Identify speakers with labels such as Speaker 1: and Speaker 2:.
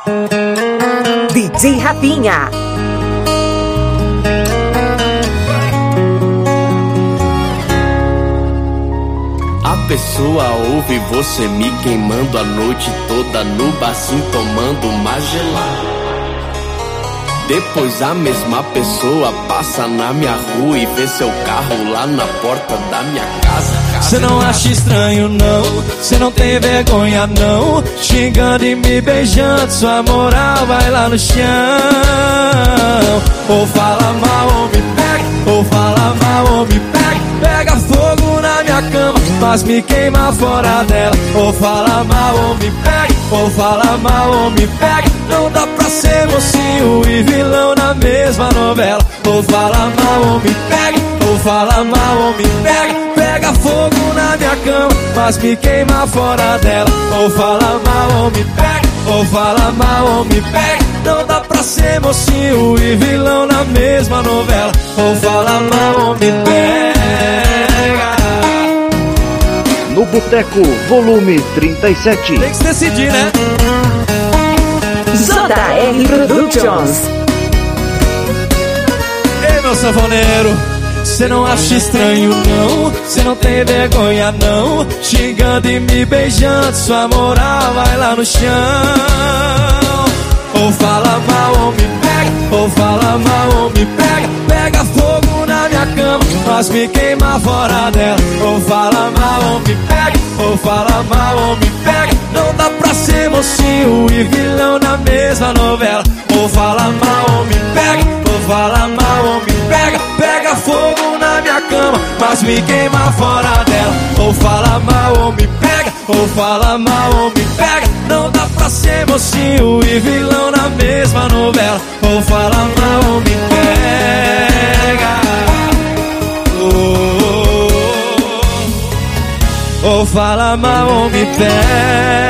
Speaker 1: DJ Rafinha.
Speaker 2: A pessoa ouve você me queimando a noite toda no barzinho tomando uma gelada. Depois a mesma pessoa passa na minha rua e vê seu carro lá na porta da minha casa.
Speaker 3: Cê não acha estranho não, cê não tem vergonha não, xingando e me beijando, sua moral vai lá no chão. Ou fala mal ou me pega, ou fala mal ou me pega, pega fogo na minha cama, mas me queima fora dela. Ou fala mal ou me pega, ou fala mal ou me pega, não dá pra ser mocinho e vilão na mesma novela. Ou fala mal ou me pega, ou fala mal ou me pega, pega fogo na minha cama, mas me queima fora dela. Ou fala mal ou me pega, ou fala mal ou me pega, não dá pra ser mocinho e vilão na mesma novela. Ou fala mal ou me pega.
Speaker 4: No Boteco, volume 37.
Speaker 3: Tem que se decidir, né?
Speaker 1: JR Productions.
Speaker 3: Ei, meu sanfoneiro, cê não acha estranho não, cê não tem vergonha não, xingando e me beijando, sua moral vai lá no chão. Ou fala mal ou me pega, ou fala mal ou me pega, pega fogo na minha cama, mas me queima fora dela. Ou fala mal ou me pega, ou fala mal ou me pega, não dá pra ser mocinho e vilão na mesma novela. Ou fala mal ou me pega, ou fala mal ou me pega, pega fogo na minha cama, mas me queima fora dela. Ou fala mal ou me pega, ou fala mal ou me pega, não dá pra ser mocinho e vilão na mesma novela. Ou fala mal ou me pega, ou fala mal ou me pega.